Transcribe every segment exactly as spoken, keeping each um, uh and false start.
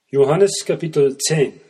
Johannes Kapitel zehn.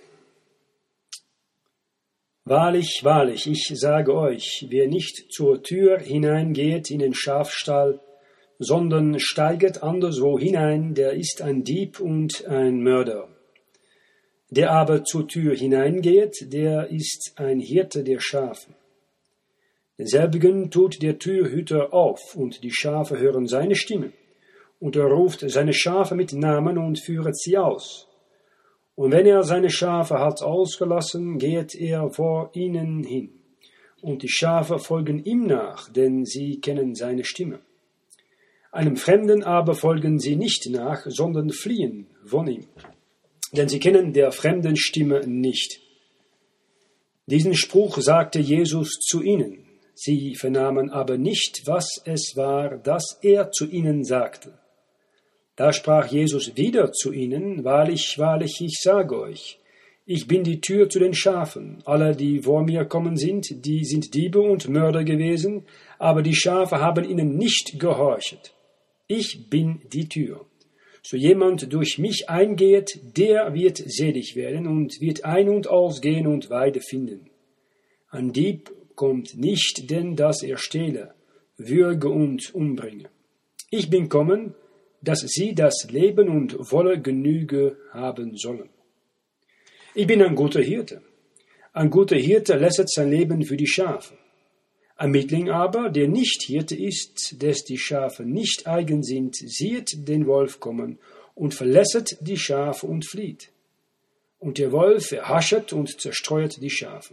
Wahrlich, wahrlich, ich sage euch, wer nicht zur Tür hineingeht in den Schafstall, sondern steiget anderswo hinein, der ist ein Dieb und ein Mörder. Der aber zur Tür hineingeht, der ist ein Hirte der Schafe. Denselbigen tut der Türhüter auf, und die Schafe hören seine Stimme, und er ruft seine Schafe mit Namen und führet sie aus. Und wenn er seine Schafe hat ausgelassen, geht er vor ihnen hin. Und die Schafe folgen ihm nach, denn sie kennen seine Stimme. Einem Fremden aber folgen sie nicht nach, sondern fliehen von ihm. Denn sie kennen der fremden Stimme nicht. Diesen Spruch sagte Jesus zu ihnen. Sie vernahmen aber nicht, was es war, das er zu ihnen sagte. Da sprach Jesus wieder zu ihnen, wahrlich, wahrlich, ich sage euch, ich bin die Tür zu den Schafen. Alle, die vor mir kommen sind, die sind Diebe und Mörder gewesen, aber die Schafe haben ihnen nicht gehorchet. Ich bin die Tür. So jemand durch mich eingeht, der wird selig werden und wird ein- und ausgehen und Weide finden. Ein Dieb kommt nicht, denn dass er stehle, würge und umbringe. Ich bin kommen, dass sie das Leben und volle Genüge haben sollen. Ich bin ein guter Hirte. Ein guter Hirte lässet sein Leben für die Schafe. Ein Mittling aber, der nicht Hirte ist, des die Schafe nicht eigen sind, sieht den Wolf kommen und verlässet die Schafe und flieht. Und der Wolf erhaschet und zerstreuet die Schafe.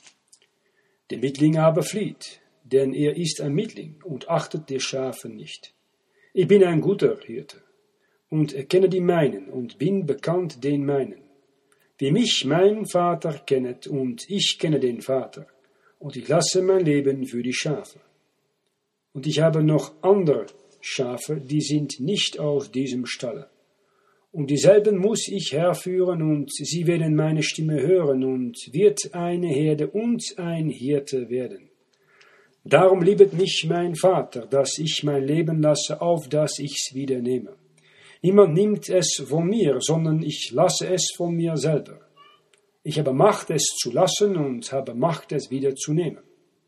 Der Mittling aber flieht, denn er ist ein Mittling und achtet die Schafe nicht. Ich bin ein guter Hirte und erkenne die meinen und bin bekannt den meinen. Wie mich mein Vater kennet und ich kenne den Vater und ich lasse mein Leben für die Schafe. Und ich habe noch andere Schafe, die sind nicht aus diesem Stalle. Und dieselben muss ich herführen und sie werden meine Stimme hören und wird eine Herde und ein Hirte werden. Darum liebet mich mein Vater, dass ich mein Leben lasse, auf dass ich's wieder nehme. Niemand nimmt es von mir, sondern ich lasse es von mir selber. Ich habe Macht, es zu lassen und habe Macht, es wieder zu nehmen.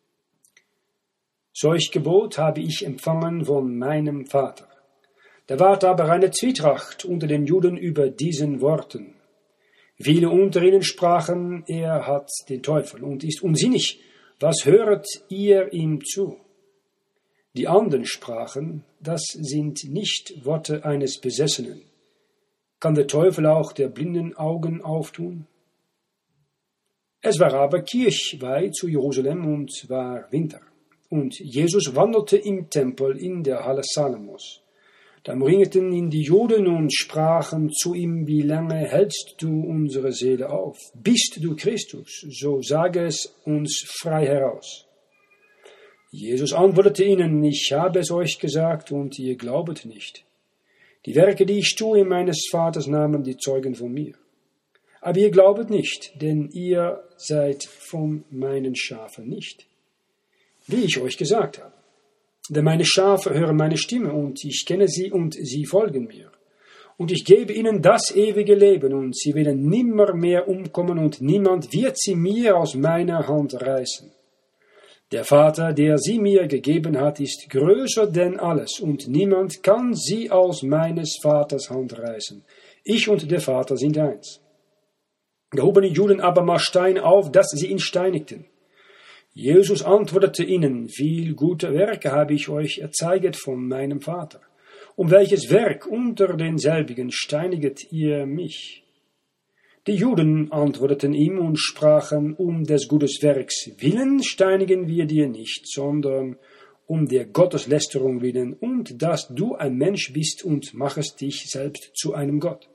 Solch Gebot habe ich empfangen von meinem Vater. Da ward aber eine Zwietracht unter den Juden über diesen Worten. Viele unter ihnen sprachen, er hat den Teufel und ist unsinnig. Was höret ihr ihm zu? Die anderen sprachen, das sind nicht Worte eines Besessenen. Kann der Teufel auch der blinden Augen auftun? Es war aber Kirchweih zu Jerusalem und war Winter. Und Jesus wandelte im Tempel in der Halle Salomos. Da umringten ihn die Juden und sprachen zu ihm, wie lange hältst du unsere Seele auf? Bist du Christus, so sage es uns frei heraus. Jesus antwortete ihnen, ich habe es euch gesagt und ihr glaubet nicht. Die Werke, die ich tue in meines Vaters Namen, die zeugen von mir. Aber ihr glaubet nicht, denn ihr seid von meinen Schafen nicht, wie ich euch gesagt habe. Denn meine Schafe hören meine Stimme, und ich kenne sie, und sie folgen mir. Und ich gebe ihnen das ewige Leben, und sie werden nimmer mehr umkommen, und niemand wird sie mir aus meiner Hand reißen. Der Vater, der sie mir gegeben hat, ist größer denn alles, und niemand kann sie aus meines Vaters Hand reißen. Ich und der Vater sind eins. Da hoben die Juden aber mal Stein auf, dass sie ihn steinigten. Jesus antwortete ihnen, viel gute Werke habe ich euch erzeiget von meinem Vater. Um welches Werk unter denselbigen steiniget ihr mich? Die Juden antworteten ihm und sprachen, um des Gutes Werks willen steinigen wir dir nicht, sondern um der Gotteslästerung willen und dass du ein Mensch bist und machest dich selbst zu einem Gott.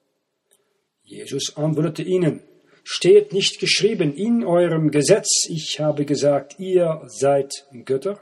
Jesus antwortete ihnen, steht nicht geschrieben in eurem Gesetz, ich habe gesagt, ihr seid Götter?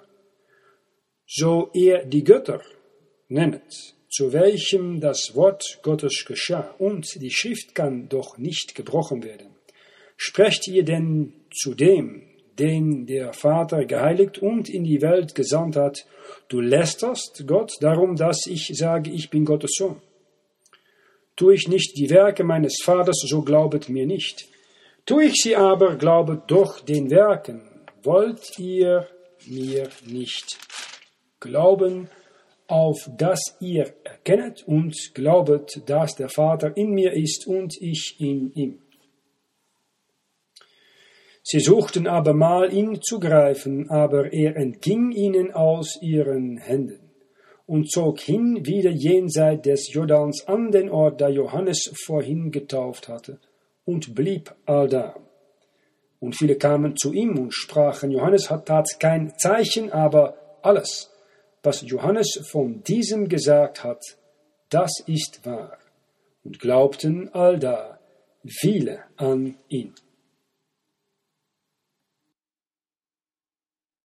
So ihr die Götter nennet, zu welchem das Wort Gottes geschah, und die Schrift kann doch nicht gebrochen werden. Sprecht ihr denn zu dem, den der Vater geheiligt und in die Welt gesandt hat, du lästerst Gott darum, dass ich sage, ich bin Gottes Sohn? Tue ich nicht die Werke meines Vaters, so glaubet mir nicht. Tue ich sie aber, glaubet doch den Werken. Wollt ihr mir nicht glauben, auf dass ihr erkennet und glaubet, dass der Vater in mir ist und ich in ihm. Sie suchten abermal ihn zu greifen, aber er entging ihnen aus ihren Händen und zog hin wieder jenseits des Jordans an den Ort, da Johannes vorhin getauft hatte, und blieb allda. Und viele kamen zu ihm und sprachen, Johannes hat tat kein Zeichen, aber alles, was Johannes von diesem gesagt hat, das ist wahr. Und glaubten allda viele an ihn.